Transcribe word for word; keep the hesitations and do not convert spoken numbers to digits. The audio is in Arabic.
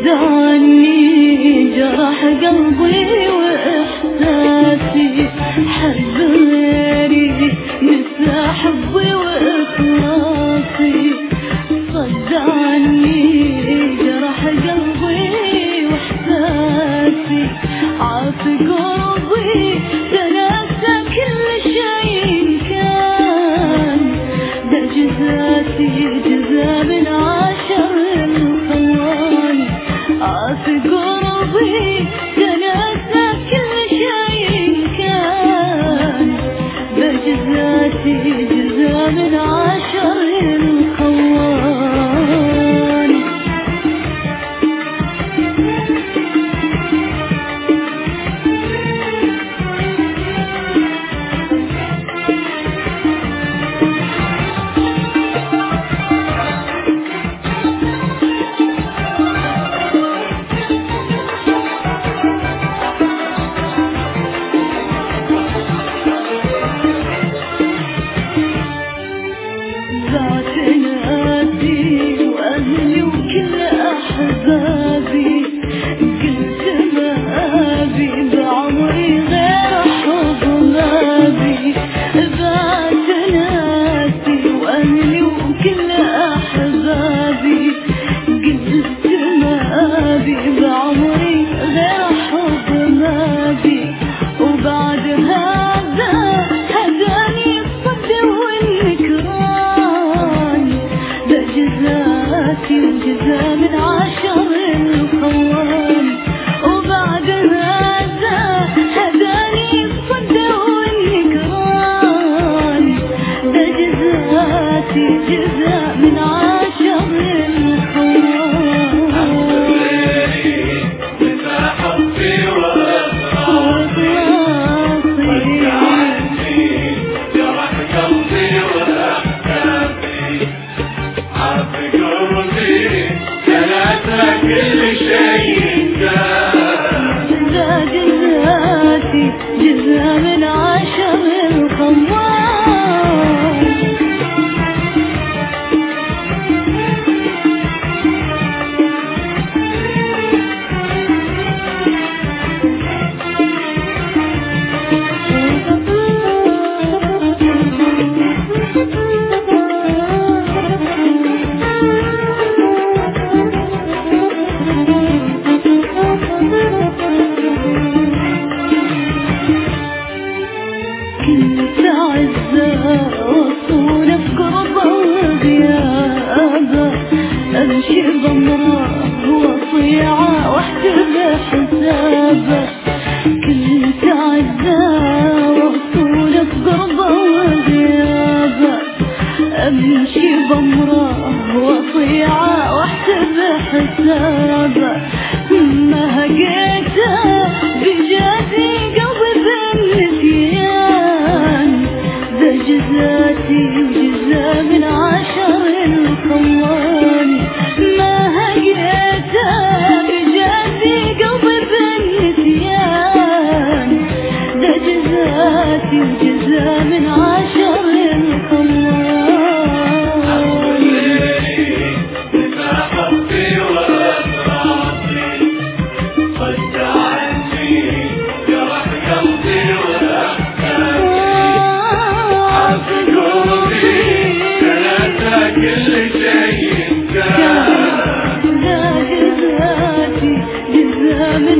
عني جرح قلبي وإحساسي، حب غيري نسى حبي وإخلاصي. صد عني جرح قلبي وإحساسي، عاف قلبي تناسى كل شيء كان. ده جزاتي جزا من عشر الخواني، عاف قلبي تناسى كل شيء كان. ده جزاتي جزا من عشر الخواني. ذات ناسي وأهلي وكل أحبابي، قلت ما أبي بعمري غير حب غابي. ذات ناسي وأهلي وكل أحبابي، قلت ما أبي بعمري غير حب غابي. وبعد هذا هداني الصد والنكران، ده جزاتي وجزا من عشر الخوان. وبعد هذا هداني الصد والنكران، ده جزاتي جزا من عشر كل شيء كان. ده جزاتي جزا من عشر الخوان. كنت عزة وصول في قربه وغيابه، أمشي بأمره وصيعة واحسب حسابه. كنت عزة وصول في قربه وغيابه، أمشي بأمره وصيعة واحسب حسابه. ما هقيته بجازي قلبي بالنسيان، ده جزاتي وجزا من عشر الخواني. ما هقيته بجازي قلبي بالنسيان، ده جزاتي وجزا من عشر الخواني. كل شيء كان. ده جزاتي جزا من